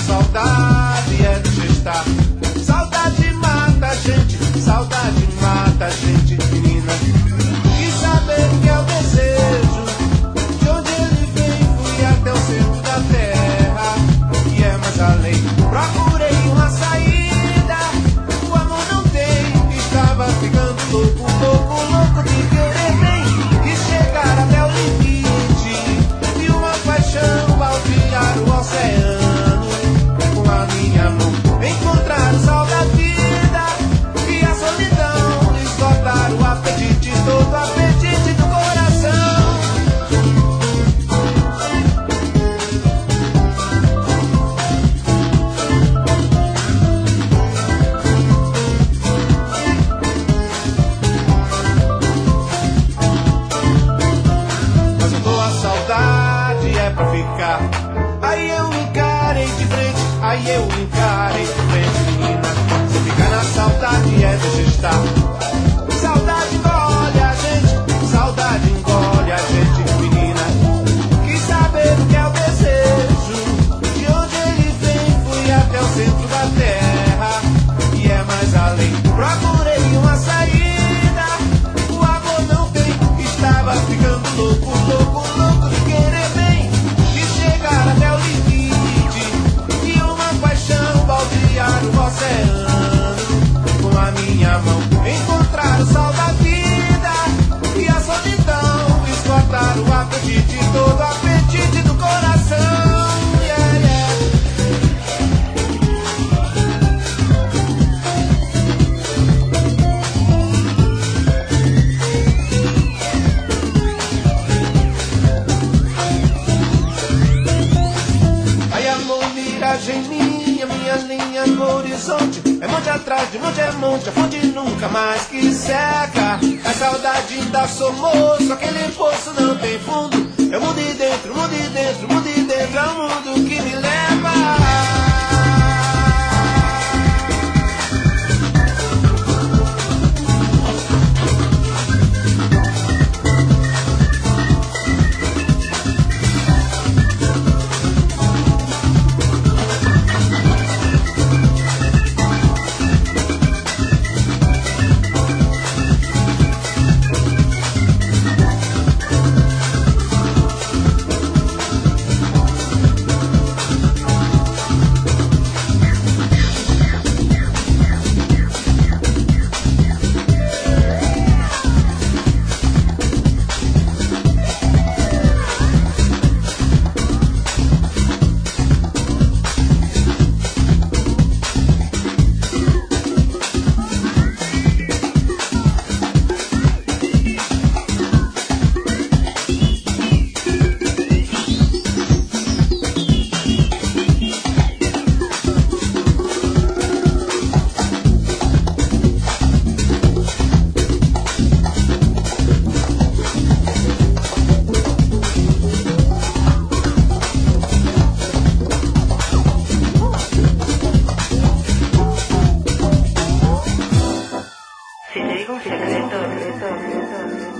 saudade é deixa estar. Saudade mata a gente, saudade mata a gente, menina. E saber que é o desejo, de onde ele vem, fui até o centro da terra, e é mais além. Procurei uma saída, o amor não tem, estava ficando louco, louco, louco de querer bem, e chegar até o limite, e uma paixão baldear o oceano, com a minha mão, encontrar o sol da vida, e a solidão, esgotar o apetite, todo o apetite do coração. Mas eu tô a saudade é pra ficar. Aí eu encarei de frente, aí eu encarei de frente, menina. Se ficar na saudade é deixa estar. Saudade engole a gente, saudade engole a gente, menina. Quis saber o que é o desejo, de onde ele vem, fui até o centro da terra, e é mais além. Procurei uma saída, o amor não tem, estava ficando louco, louco, louco de querer bem, de chegar até o limite, e uma paixão baldear o oceano, com a minha mão, encontrar o sol da vida, e a solidão, esgotar o apetite, todo o apetite do coração. Yeah, yeah. Ai, amor, miragem minha linha no horizonte, é monte atrás de monte, é monte, a fonte nunca mais que seca. A saudade ainda sou moço, aquele poço não tem fundo. Eu mudei dentro, mudei dentro, mudei dentro, é o mundo que me leva. Si te digo un secreto,